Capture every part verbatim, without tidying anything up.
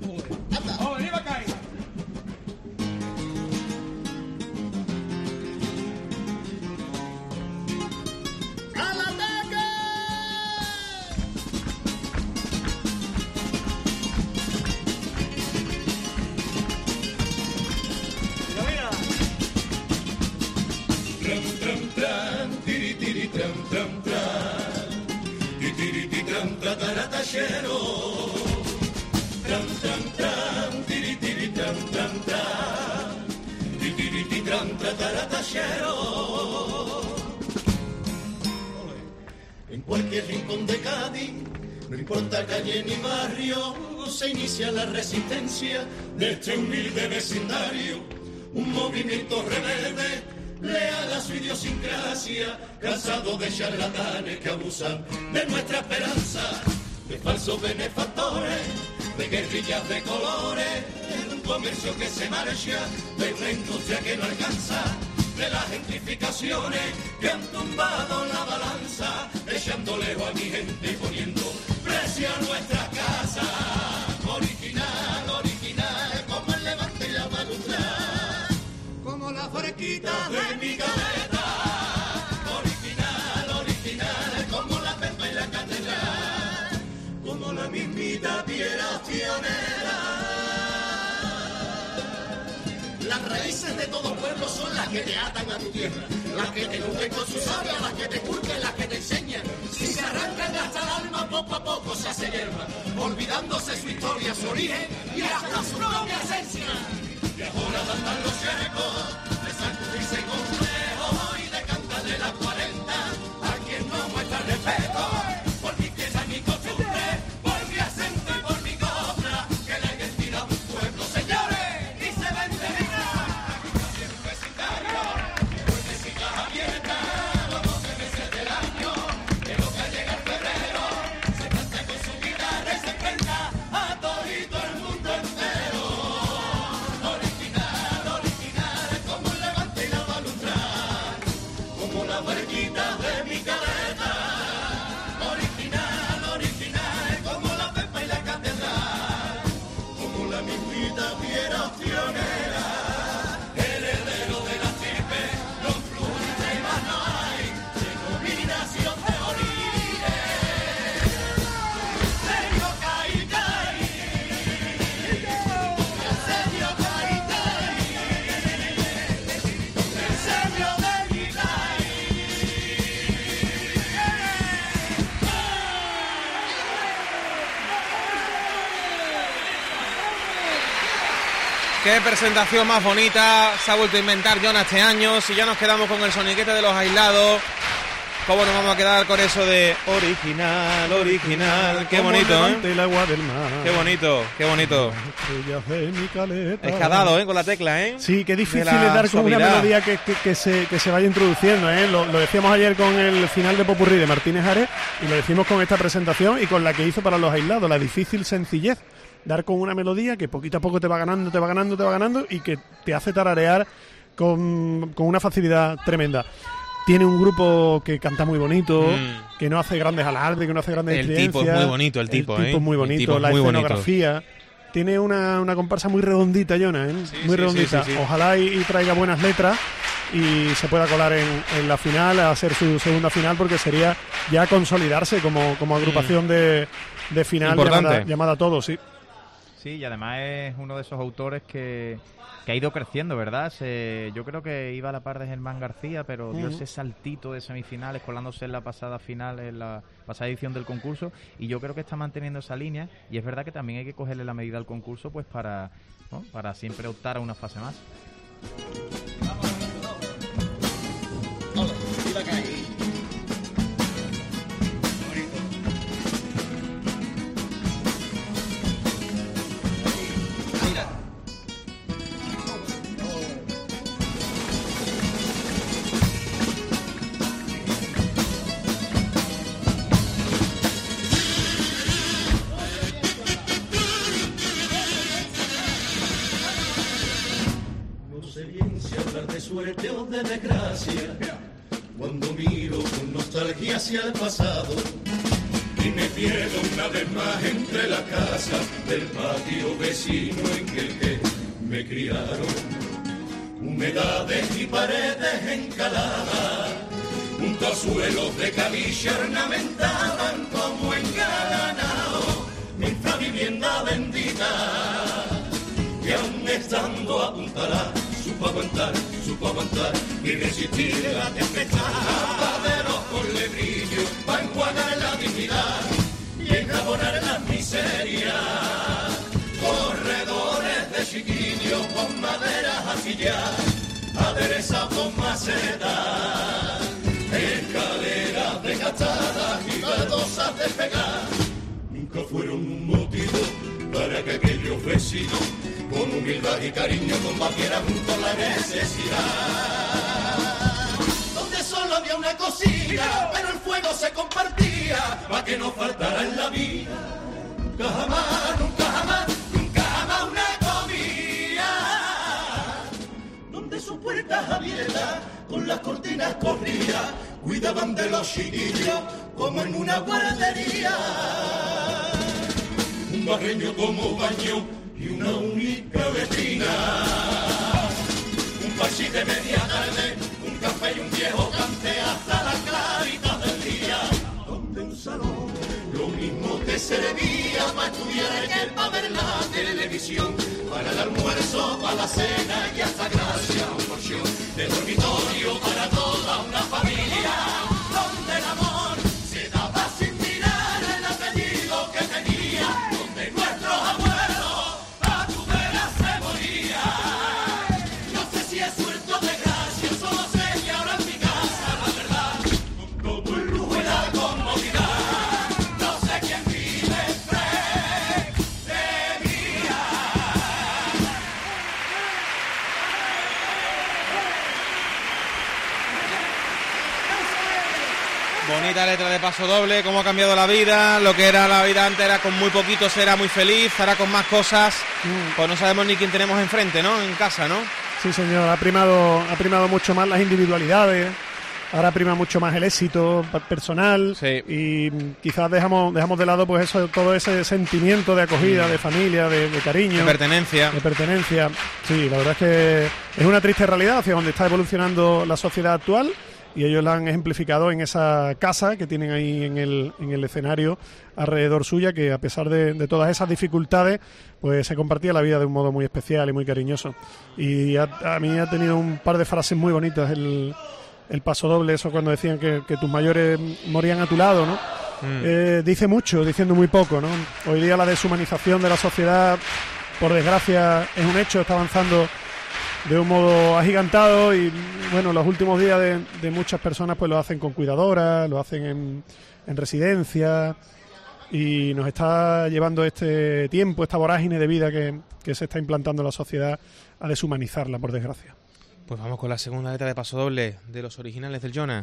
¡Oh, arriba cae! En cualquier rincón de Cádiz, no importa calle ni barrio, se inicia la resistencia de este humilde vecindario. Un movimiento rebelde, leal a su idiosincrasia, cansado de charlatanes que abusan de nuestra esperanza, de falsos benefactores, de guerrillas de colores, de un comercio que se marcha, de una industria que no alcanza, de las gentrificaciones que han tumbado la balanza, echando lejos a mi gente y poniendo precio a nuestras casas. Original, original, como el Levante y la Balustrada, como la fresquita de mi caleta. Original, original, como la Pepa y la Catedral, como la mismita piedra pionera. Las raíces de todo pueblo son las que te atan a tu tierra, las que te nutren con su savia, las que te culpen, las que te enseñan. Si se arrancan hasta el alma, poco a poco se hace hierba, olvidándose su historia, su origen y hasta su propia esencia. Y ahora andan los cercos de sacudirse complejos y de cantar de las cuarenta a quien no muestra respeto por mi tierra, mi costumbre, por mi acento y por mi copla, que la identidad de un pueblo, señores, y se vende vida. Aquí un vecindario, puertecitas abiertas, los doce meses del año, que lo que llega en febrero, se canta con su guitarra y se enfrenta a todito el mundo entero. Original, original, como el Levante y la Balustrada, como la barquita de mi caleta. Original, original, como la Pepa y la Catedral, como la mismita piedra pionera. Heredero de la estirpe, los flujos y más no hay, denominación de origen. Serio caí, caí, serio caí, caí, serio de mi caí. Qué presentación más bonita se ha vuelto a inventar Jonas este año. Si ya nos quedamos con el soniquete de los aislados, ¿cómo nos vamos a quedar con eso de original, original? Qué bonito, ¿eh? El agua del mar. Qué bonito, qué bonito. Estrellas de mi caleta. Es que ha dado, ¿eh? Con la tecla, ¿eh? Sí, qué difícil De la es dar con una suavidad. melodía que, que, que, se, que se vaya introduciendo, ¿eh? Lo, lo decíamos ayer con el final de Popurrí de Martínez Ares y lo decimos con esta presentación y con la que hizo para los aislados, la difícil sencillez. Dar con una melodía que poquito a poco te va ganando, te va ganando, te va ganando y que te hace tararear con, con una facilidad tremenda. Tiene un grupo que canta muy bonito, Mm. que no hace grandes alardes, que no hace grandes El estridencias. tipo es muy bonito, el tipo, El tipo ¿eh? es muy El bonito, tipo es la muy bonito. escenografía. Tiene una, una comparsa muy redondita, Jonah, ¿eh? Sí, muy sí, redondita. sí, sí, sí. Ojalá y, y traiga buenas letras y se pueda colar en, en la final, a hacer su segunda final, porque sería ya consolidarse como, como agrupación de, de final Importante. llamada, llamada Todos, sí. Sí, y además es uno de esos autores que, que ha ido creciendo, ¿verdad? Se, yo creo que iba a la par de Germán García, pero dio Ujú. ese saltito de semifinales, colándose en la pasada final, en la pasada edición del concurso, y yo creo que está manteniendo esa línea, y es verdad que también hay que cogerle la medida al concurso, pues para, ¿no? para siempre optar a una fase más. Hola, arriba caí. No sé bien si hablar de suerte o de desgracia, cuando miro con nostalgia hacia el pasado, y me pierdo una vez más entre la casa del patio vecino en el que me criaron. Humedades y paredes encaladas, junto a suelos de caliche ornamentaban como engalanao nuestra vivienda bendita, que aún estando apuntará, supo aguantar, supo aguantar y resistir la tempestad. Lavaderos con lebrillo para enjuagar la dignidad y enjabonar las miserias, corredores de chiquillos con maderas asilladas, aderezados con macetas, escaleras desgastadas y baldosas de pegar, nunca fueron un motivo para que aquellos vecinos con humildad y cariño combatieran juntos la necesidad. Donde solo había una cocina, pero el fuego se compartía para que no faltara en la vida. Nunca jamás, nunca jamás, nunca jamás una comida. Donde sus puertas abiertas con las cortinas corridas cuidaban de los chiquillos como en una guardería. Un barreño como baño y una única vecina, un parchís de media tarde, un café y un viejo cante hasta la clarita del día, donde un salón lo mismo te servía para estudiar que para ver la televisión, para el almuerzo, para la cena y hasta gracias a un porción de dormitorio para toda una familia, donde el amor se daba sin mirar el apellido que tenía, donde nuestros abuelos bonita letra de Paso Doble, cómo ha cambiado la vida, lo que era la vida antes era con muy poquitos, era muy feliz, ahora con más cosas, pues no sabemos ni quién tenemos enfrente, ¿no? En casa, ¿no? Sí, señor, ha primado, ha primado mucho más las individualidades, ahora prima mucho más el éxito personal, sí. Y quizás dejamos dejamos de lado pues eso, todo ese sentimiento de acogida, de familia, de, de cariño, de pertenencia. De pertenencia. Sí, la verdad es que es una triste realidad hacia donde está evolucionando la sociedad actual. Y ellos la han ejemplificado en esa casa que tienen ahí en el, en el escenario alrededor suya, que a pesar de, de todas esas dificultades, pues se compartía la vida de un modo muy especial y muy cariñoso. Y a, a mí ha tenido un par de frases muy bonitas el, el Paso Doble, eso cuando decían que, que tus mayores morían a tu lado, ¿no? Mm. Eh, dice mucho, diciendo muy poco, ¿no? Hoy día la deshumanización de la sociedad, por desgracia, es un hecho, está avanzando de un modo agigantado y bueno, los últimos días de, de muchas personas pues lo hacen con cuidadoras, lo hacen en, en residencias y nos está llevando este tiempo, esta vorágine de vida que, que se está implantando en la sociedad a deshumanizarla, por desgracia. Pues vamos con la segunda letra de Paso Doble de los originales del Jonas.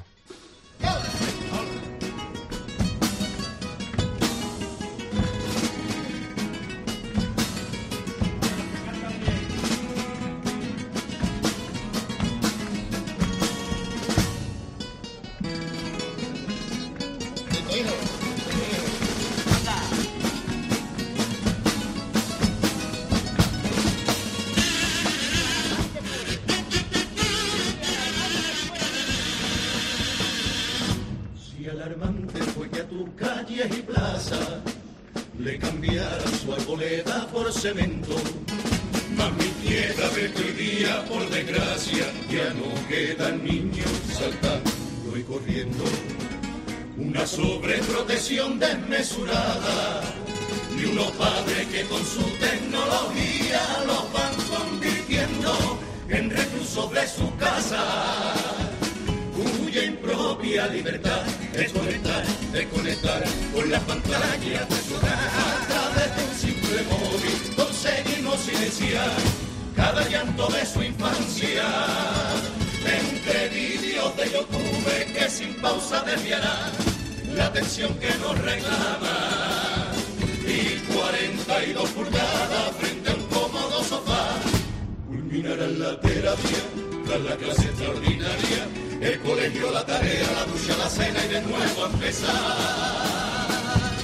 Alarmante fue que a tus calles y plazas le cambiaran su arboleda por cemento. Mas mi tierra ve que hoy día, por desgracia, ya no quedan niños saltando y corriendo. Una sobreprotección desmesurada y unos padres que con su tecnología los van convirtiendo en reclusos de su casa. Cuya impropia libertad es conectar, desconectar con las pantallas de su hogar. A través de un simple móvil conseguimos silenciar cada llanto de su infancia. Entre vídeos de YouTube que sin pausa desviarán la atención que nos reclama. Y cuarenta y dos pulgadas frente a un cómodo sofá culminarán la terapia tras la clase extraordinaria. El colegio, la tarea, la ducha, la cena y de nuevo a empezar.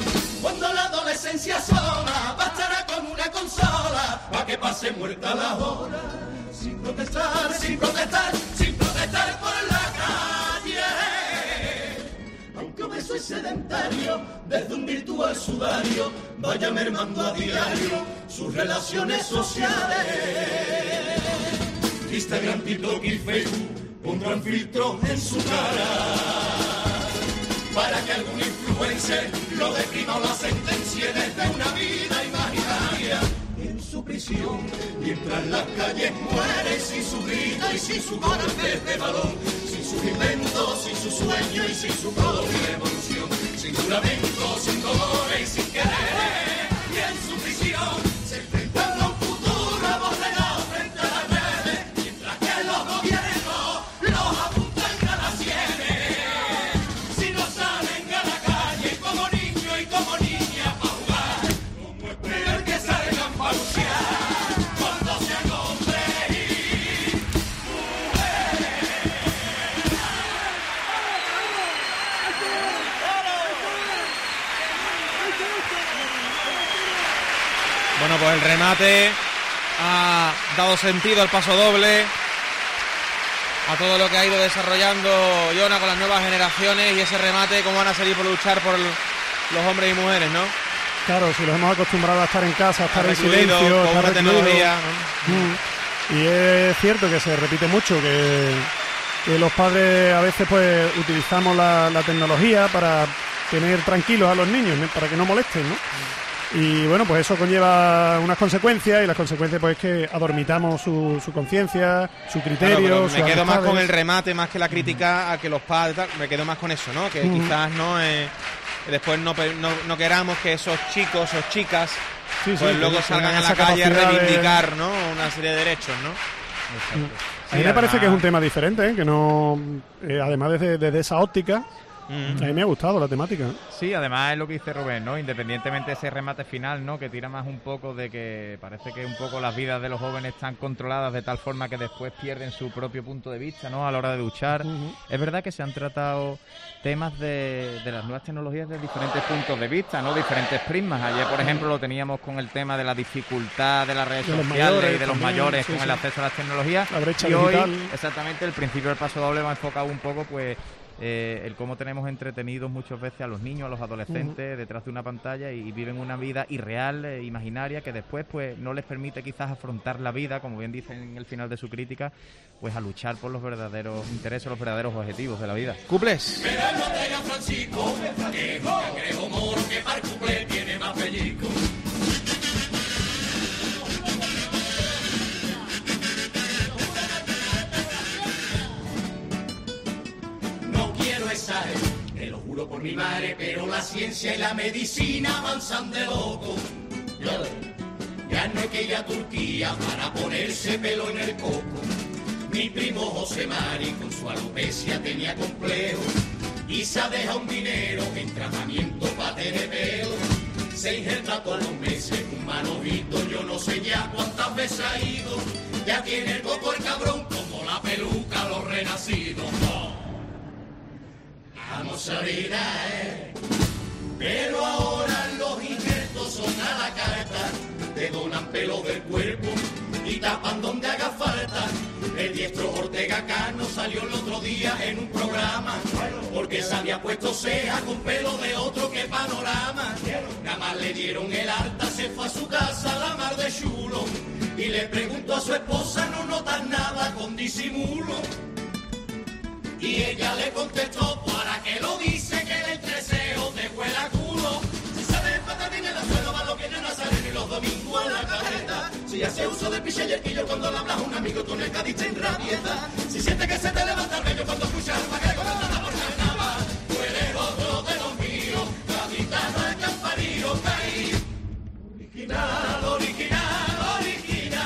Cuando la adolescencia asoma, bastará con una consola pa' que pase muerta la hora. Sin protestar, sin protestar, sin protestar por la calle. Aunque obeso y sedentario, desde un virtual sudario, vaya mermando a diario sus relaciones sociales. Instagram, TikTok y Facebook pondrán filtros en su cara para que algún influencer lo deprima o la sentencie desde una vida imaginaria. En su prisión, mientras las calles mueren sin su grito y sin su golpes de balón, sin sus inventos, sin su sueño y sin su propia evolución, sin juramento, sin dolores y sin querer. Y en su prisión se enfrentan a un futuro aborregado frente a las redes, mientras que los gobiernos los apuntan a las sienes. Si no salen a la calle como niños y como niñas para jugar, ¿cómo esperan que salgan para luchar cuando sean hombres y mujeres? Bueno, pues el remate ha dado sentido al paso doble, a todo lo que ha ido desarrollando Jona con las nuevas generaciones, y ese remate, cómo van a salir por luchar por los hombres y mujeres, ¿no? Claro, si los hemos acostumbrado a estar en casa, a estar en Recluido, silencio, con estar una recluido. tecnología. Mm. Y es cierto que se repite mucho, que, que los padres a veces pues utilizamos la, la tecnología para tener tranquilos a los niños, ¿no? Para que no molesten, ¿no? Y bueno, pues eso conlleva unas consecuencias, y las consecuencias pues es que adormitamos su, su conciencia, su criterio, Claro, sus me quedo más amistades. con el remate más que la crítica a que los padres, tal, me quedo más con eso, ¿no? Que Ujú. quizás no eh, que después no, pe- no no queramos que esos chicos o chicas Sí, sí, pues que luego tengan salgan a la esa calle a capacidad de- reivindicar, ¿no? Una serie de derechos, ¿no? Exacto. A mí Sí, me parece además- que es un tema diferente, ¿eh? Que no, eh, además desde, desde esa óptica, Mm. a mí me ha gustado la temática. Sí, además es lo que dice Rubén, ¿no? Independientemente de ese remate final, ¿no? Que tira más un poco de que parece que un poco las vidas de los jóvenes están controladas de tal forma que después pierden su propio punto de vista, ¿no? A la hora de luchar. Ujú. Es verdad que se han tratado temas de, de las nuevas tecnologías desde diferentes puntos de vista, ¿no? Diferentes prismas. Ayer, por ejemplo, lo teníamos con el tema de la dificultad de las redes De los sociales mayores y de los también, mayores sí, con sí. el acceso a las tecnologías. La brecha y digital. hoy, exactamente, el principio del paso doble va enfocado un poco, pues, eh, el cómo tenemos entretenidos muchas veces a los niños, a los adolescentes, detrás de una pantalla, y, y viven una vida irreal, eh, imaginaria, que después pues no les permite quizás afrontar la vida, como bien dicen en el final de su crítica, pues a luchar por los verdaderos intereses, los verdaderos objetivos de la vida. ¿Cuples? Pero no tenga Francisco, que es un cangrejo moro que para el cuplé tiene más pellizco. No quiero exagerar, te lo juro por mi madre, pero la ciencia y la medicina avanzan de loco. Ya, ya no hay que ir a Turquía para ponerse pelo en el coco. Mi primo José Mari con su alopecia tenía complejo y se ha dejado un dinero en tratamiento para tener pelo. Se injerta todos los meses un manojito, yo no sé ya cuántas veces ha ido. Ya tiene el coco el cabrón como la peluca los renacidos. No. Vamos a ver, eh. Pero ahora los injertos son a la carta, te donan pelo del cuerpo y tapan donde haga falta. El diestro Ortega Cano salió el otro día en un programa porque se había puesto ceja con pelo de otro que panorama. Nada más le dieron el alta, se fue a su casa la mar de chulo y le preguntó a su esposa, ¿no notas nada con disimulo? Y ella le contestó, ¿para qué lo dice que el entreseo te huela culo? Si sabes patatín en el suelo, va lo que no Nazareno y los domingos en la carreta. Si hace uso del piche y el quillo cuando le hablas a un amigo, tú en el Cádiz te enrabieta. Si sientes que se te levanta el vello cuando escuchas el paquete, no te por carnaval. Tú eres otro de los míos, gaditano el campanillo caí. Original, original, original.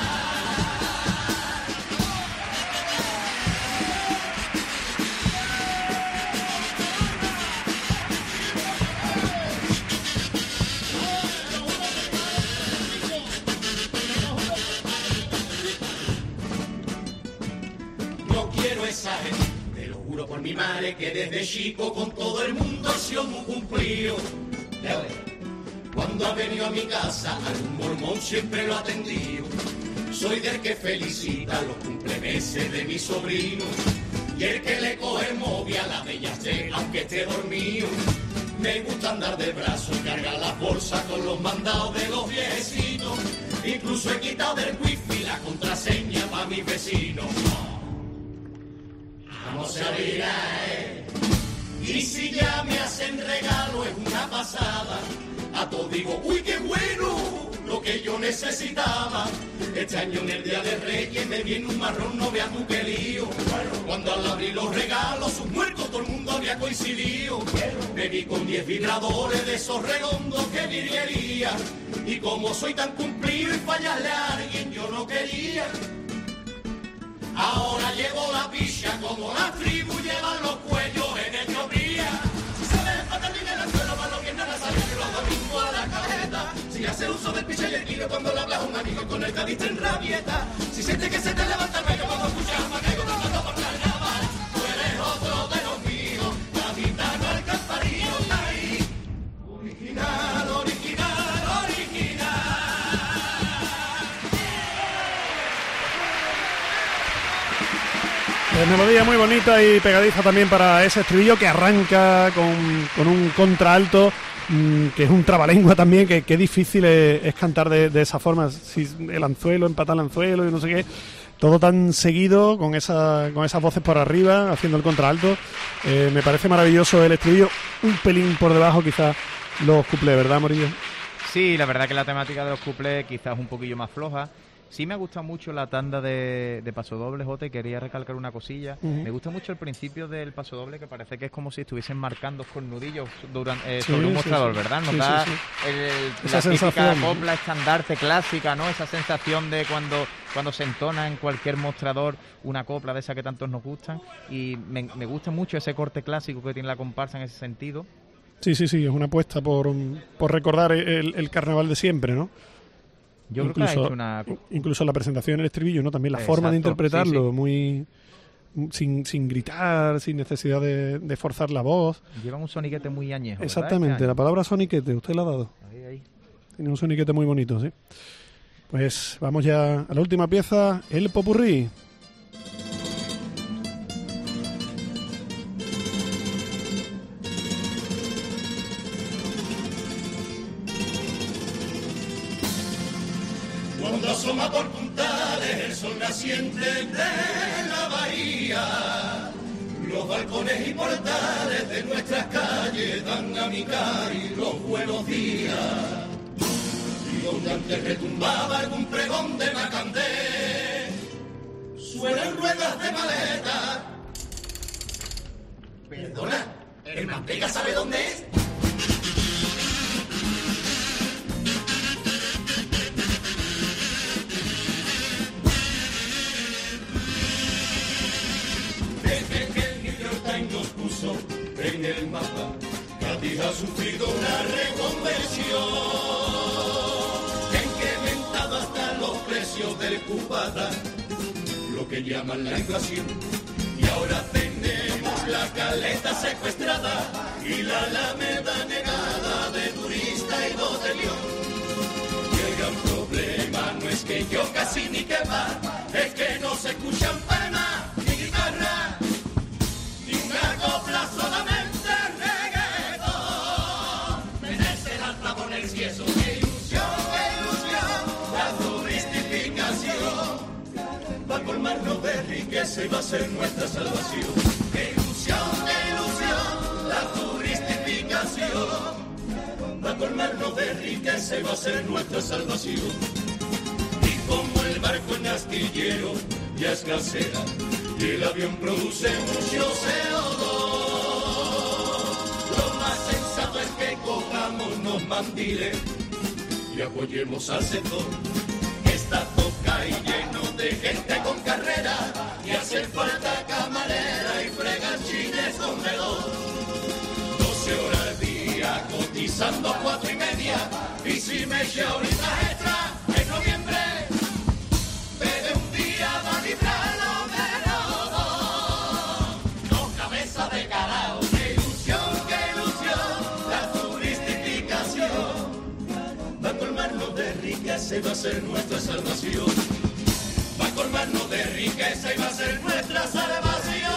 No quiero exagerar, te lo juro por mi madre que desde chico con todo el mundo ha sido muy cumplido. Ya ves. Cuando ha venido a mi casa, algún mormón siempre lo ha atendido. Soy del que felicita los cumplemeses de mi sobrino y el que le coge el móvil a la bella Estela, aunque esté dormido. Me gusta andar de brazo, cargar las bolsas con los mandados de los viejecitos. Incluso he quitado del wifi la contraseña para mis vecinos. Vamos a salir a él. Y si ya me hacen regalo es una pasada. A todos digo, uy, qué bueno, lo que yo necesitaba. Este año en el Día de Reyes me viene un marrón, no veas tú qué lío. Cuando al abrir los regalos, sus muertos, todo el mundo había coincidido. Me vi con diez vibradores de esos redondos que virguería. Y como soy tan cumplido y fallarle a alguien, yo no quería. Ahora llevo la picha como la tribu llevan los cuellos en el llovía. Si se me falta dinero al suelo, va lo bien a la salida y los domingos a la caleta. Si hace uso del picha y el tiro cuando le hablas a un amigo con el cadista en rabieta. Si sientes que se te levanta el vello cuando escuchas a Maquego cantando por carnaval. Tú eres otro de los míos, capitano al camparillo. Ahí, original, original, original. Eh, melodía muy bonita y pegadiza también para ese estribillo que arranca con, con un contralto, mmm, que es un trabalengua también, que, que difícil es, es cantar de, de esa forma, si el anzuelo, empatar el anzuelo y no sé qué, todo tan seguido, con esa con esas voces por arriba, haciendo el contralto. Eh, me parece maravilloso el estribillo, un pelín por debajo quizás los cuplés, ¿verdad, Morillo? Sí, la verdad que la temática de los cuplés quizás es un poquillo más floja. Sí me gusta mucho la tanda de, de pasodoble, Jota, y quería recalcar una cosilla. Uh-huh. Me gusta mucho el principio del pasodoble, que parece que es como si estuviesen marcando cornudillos durante, eh, sí, sobre un sí, mostrador, sí. ¿verdad? Nos sí, da sí, sí. El, el, la típica copla estandarte clásica, ¿no? Esa sensación de cuando, cuando se entona en cualquier mostrador una copla de esa que tantos nos gustan. Y me, me gusta mucho ese corte clásico que tiene la comparsa en ese sentido. Sí, sí, sí, es una apuesta por, por recordar el, el carnaval de siempre, ¿no? Yo incluso, creo que ha hecho una... incluso la presentación en el estribillo, ¿no? También la Exacto, forma de interpretarlo, sí, sí. muy sin, sin gritar, sin necesidad de, de forzar la voz. Lleva un soniquete muy añejo. Exactamente, ¿verdad? La palabra soniquete, usted la ha dado. Ahí, ahí. Tiene un soniquete muy bonito, sí. Pues vamos ya a la última pieza, el popurrí. Cuando asoma por puntales el sol naciente de la bahía, los balcones y portales de nuestras calles dan a mi cari los buenos días. Y donde antes retumbaba algún pregón de Macandé, suenan ruedas de maleta. Perdona, ¿el Manteca sabe dónde es? En el mapa, Cádiz ha sufrido una reconversión que ha incrementado hasta los precios del cubata, lo que llaman la inflación. Y ahora tenemos la Caleta secuestrada y la Alameda negada de turista y botellón. Y el gran problema no es que yo casi ni que va, es que no se escuchan palmas ni guitarra. Una copla solamente reggaetón. Merece el alta por el cieso. ¡Qué ilusión, qué ilusión! La turistificación va a colmarnos de riqueza y va a ser nuestra salvación. ¡Qué ilusión, qué ilusión! La turistificación va a colmarnos de riqueza y va a ser nuestra salvación. Y como el barco en astillero ya escasea y el avión produce mucho C O dos, lo más sensato es que cojamos los mandiles y apoyemos al sector que está toca y lleno de gente con carrera y hace falta camarera y fregachines con veloz. doce horas al día cotizando a cuatro y media y si me echa ahorita extra en noviembre bebe un día va a librarlo. esa iba a ser nuestra salvación. Va a colmarnos de riqueza y va a ser nuestra salvación.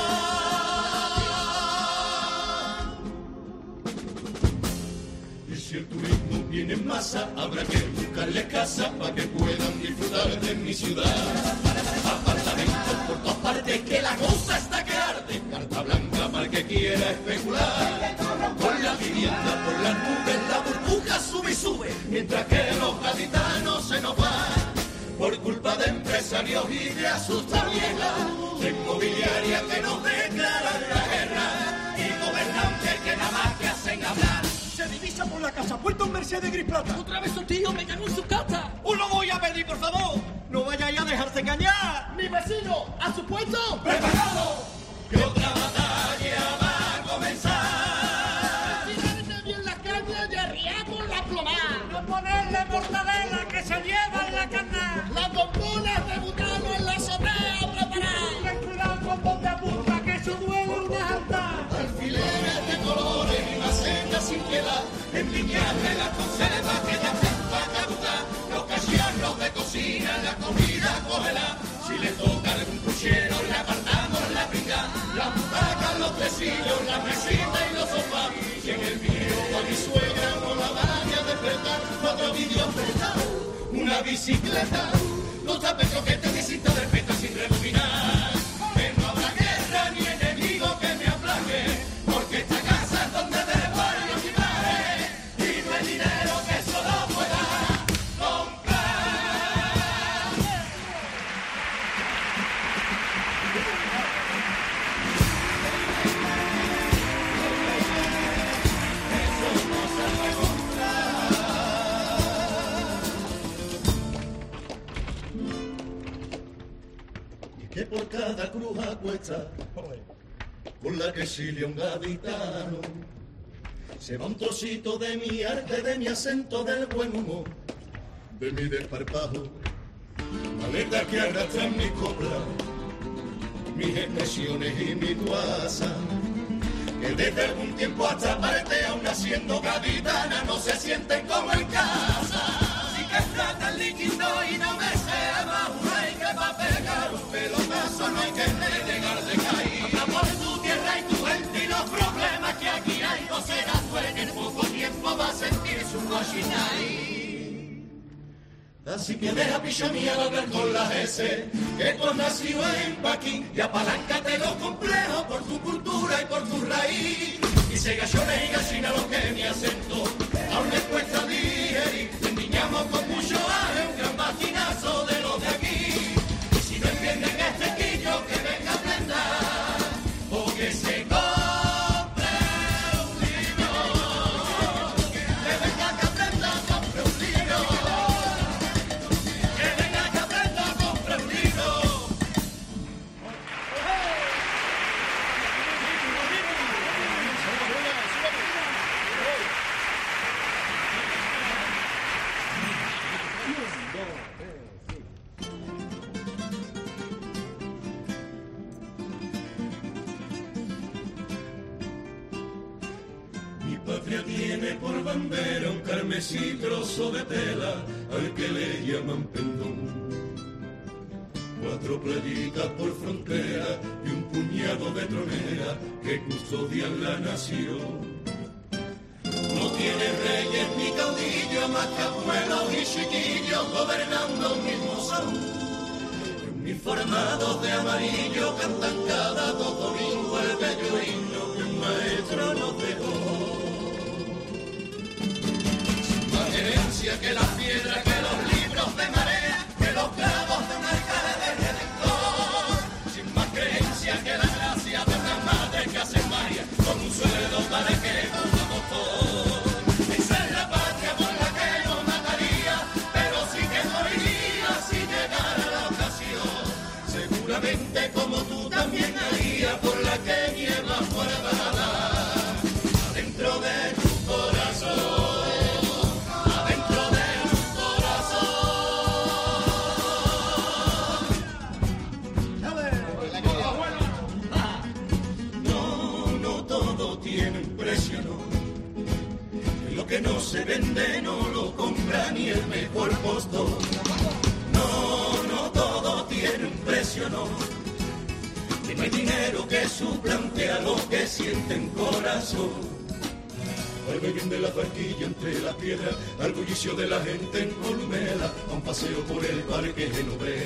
Y si el turismo viene en masa, habrá que buscarle casa para que puedan disfrutar de mi ciudad. Apartamentos por todas partes, que la cosa está que arde. Carta blanca para el que quiera especular. Por la vivienda, por las nubes, la burbuja sube y sube, mientras que los gaditanos se nos van. Por culpa de empresarios y de asusta vieja, de inmobiliarias que nos declaran la guerra y gobernantes que nada más que hacen hablar. Se divisa por la casa, puerto un Mercedes gris plata. Otra vez su tío me ganó en su casa. ¡Os lo voy a pedir, por favor! ¡No vayáis a dejarse engañar! ¡Mi vecino! ¡A su puesto! ¡Preparado! ¡Que otra batalla va a comenzar! ¡Tirarme bien la caña y arriamos la plomada! ¡No ponerle mortadela que se lleva en la carne! ¡Las bombonas de butano en la azotea preparadas! ¡Ten cuidado con donde apunta, que eso duele una alta! Alfileres de colores y macetas sin piedad, envidiarle la conserva que ya está caducar, los cacharros de cocina, la comida cógela, si le toca algún puchero le apartamos la pinga, las butacas, los tresillos, las mesitas y los sofás, y en el vídeo a mi suegra no la vaya a despertar, otro vídeo prestado, una bicicleta, los tapetos que te visita de peta sin rebobinar, que no habrá guerra ni enemigo que me aplaque, porque esta casa es donde de varios y mares, y no hay dinero que solo pueda comprar. Eso no se puede comprar. Y que por cada cruz a cuesta con la que silia un gaditano, se va un trocito de mi arte, de mi acento, del buen humor, de mi desparpajo, maleta que arrastran mi copla, mis expresiones y mi guasa, que desde algún tiempo a esta parte, aún haciendo gaditana, no se sienten como en casa. Sí que está tan líquido y no me sea más un rey que pa' pegar un pelotazo, no hay que renegar de caer. Anda por tu tierra y tu gente y los problemas que aquí hay, no serás tú en el poco tiempo va a sentir su cochinay. Así que deja pichamía al hablar con la S, que tú has nacido en Paquín, y apaláncate los complejos por tu cultura y por tu raíz. Y se gallones y gallina lo que mi acento, aún les cuesta digerir, endiñamos con mucho aje un gran vaginazo de los de aquí. Y si no entienden este quillo, que venga a aprender, o que se compre un libro, que venga que aprenda, compre un libro. Que venga que aprenda, compre un libro. Mi patria tiene por bandera un carmesí trozo de tela al que le llaman pendón. Cuatro playitas por frontera y un puñado de troneras que custodian la nación. No tiene reyes ni caudillos, más que abuelos y chiquillos gobernando un mismo son. Uniformados de amarillo cantan cada dos domingos el bello himno que un maestro nos dejó. Sin más herencia que la piedra, que los libros de marea, que los clavos de un alcalde de redentor. Sin más creencia que la gracia de una madre que hace magia con un sueldo para que vivamos todos. Esa es la patria por la que no mataría, pero sí que moriría si llegara la ocasión. Seguramente como tú también haría por la que llevas guardada adentro de tu corazón, adentro de tu corazón. No, no todo tiene un precio, no. Lo que no se vende no lo compra ni el mejor postor. No hay dinero que suplantea lo que siente en corazón. Al bien de la barquilla entre las piedras, al bullicio de la gente en Colmela, a un paseo por el parque genovés.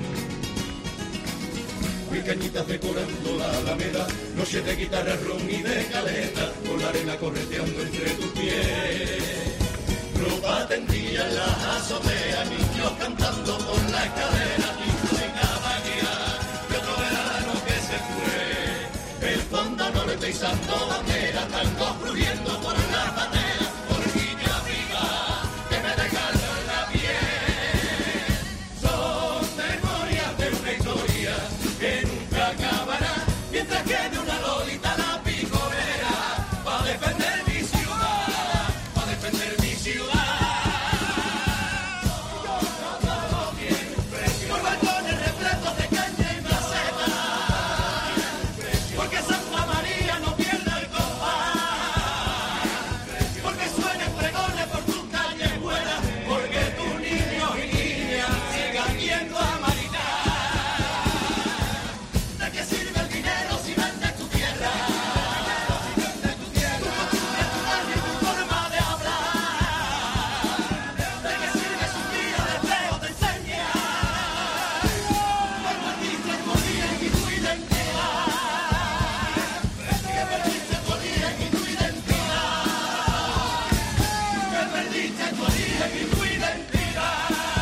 Mil cañitas decorando la alameda, noche de guitarra, ron y de caleta, con la arena correteando entre tus pies. Ropa tendida en la azotea, niños cantando por la escalera, tinto y caballear, y otro verano que se fue. El fondo no le estoy santo bandera, tango fluyendo por la bandera, horquilla viva que me desgarran la piel. Son memorias de una historia que nunca acabará, mientras quede una lolita la picorera, pa' defender mi ciudad, pa' defender mi ciudad. Por balcones repletos de caña y maceta, porque Santa María no pierda el compás, porque suenen pregones por tus calles buenas, porque tus niños y niñas sigan yendo a marinar. ¿De qué sirve el dinero si vendes tu tierra? Tu costumbre, tu barrio y tu forma de hablar. ¿De qué sirve su día de feo te enseña? Por perdiste tu origen y tu identidad. Que perdiste tu origen y tu identidad. Que perdiste tu origen y tu identidad.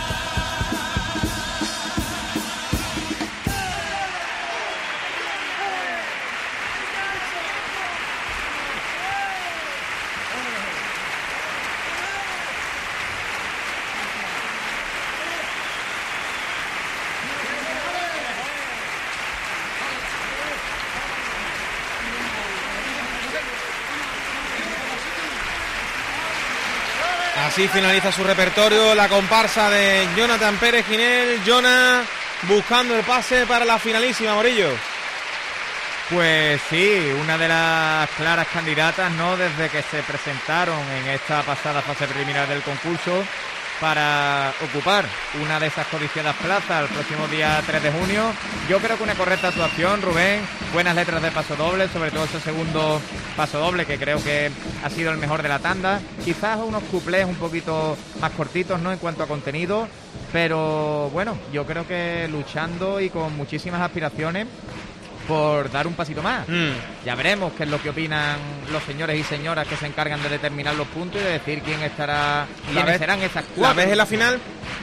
Así finaliza su repertorio la comparsa de Jonathan Pérez Ginel. Jonah buscando el pase para la finalísima, Morillo. Pues sí, una de las claras candidatas, ¿no?, desde que se presentaron en esta pasada fase preliminar del concurso para ocupar una de esas codiciadas plazas el próximo día tres de junio. Yo creo que una correcta actuación, Rubén, buenas letras de paso doble, sobre todo ese segundo paso doble que creo que ha sido el mejor de la tanda. Quizás unos cuplés un poquito más cortitos, ¿no?, en cuanto a contenido, pero bueno, yo creo que luchando y con muchísimas aspiraciones por dar un pasito más. Mm. Ya veremos qué es lo que opinan los señores y señoras que se encargan de determinar los puntos y de decir quién estará, quiénes serán esas cuatro. ¿La ves en la final?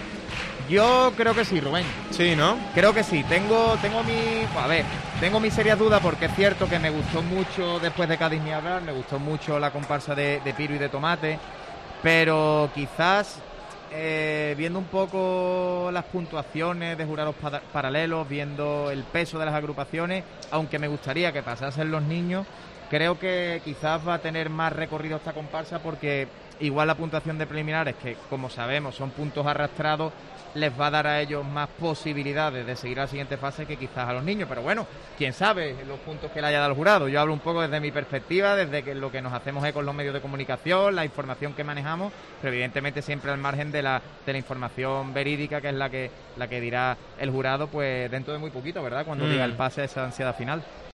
Yo creo que sí, Rubén. Sí, ¿no? Creo que sí. Tengo, tengo mi, a ver, tengo mis serias dudas porque es cierto que me gustó mucho después de Cádiz ni hablar, me gustó mucho la comparsa de, de Piro y de Tomate, pero quizás Eh, viendo un poco las puntuaciones de jurados pa- paralelos, viendo el peso de las agrupaciones, aunque me gustaría que pasasen los niños, creo que quizás va a tener más recorrido esta comparsa porque igual la puntuación de preliminares, que como sabemos son puntos arrastrados, les va a dar a ellos más posibilidades de seguir a la siguiente fase que quizás a los niños. Pero bueno, quién sabe los puntos que le haya dado el jurado. Yo hablo un poco desde mi perspectiva, desde que lo que nos hacemos eco en los medios de comunicación, la información que manejamos, pero evidentemente siempre al margen de la, de la información verídica, que es la que, la que dirá el jurado pues dentro de muy poquito, ¿verdad?, cuando mm. diga el pase a esa ansiada final.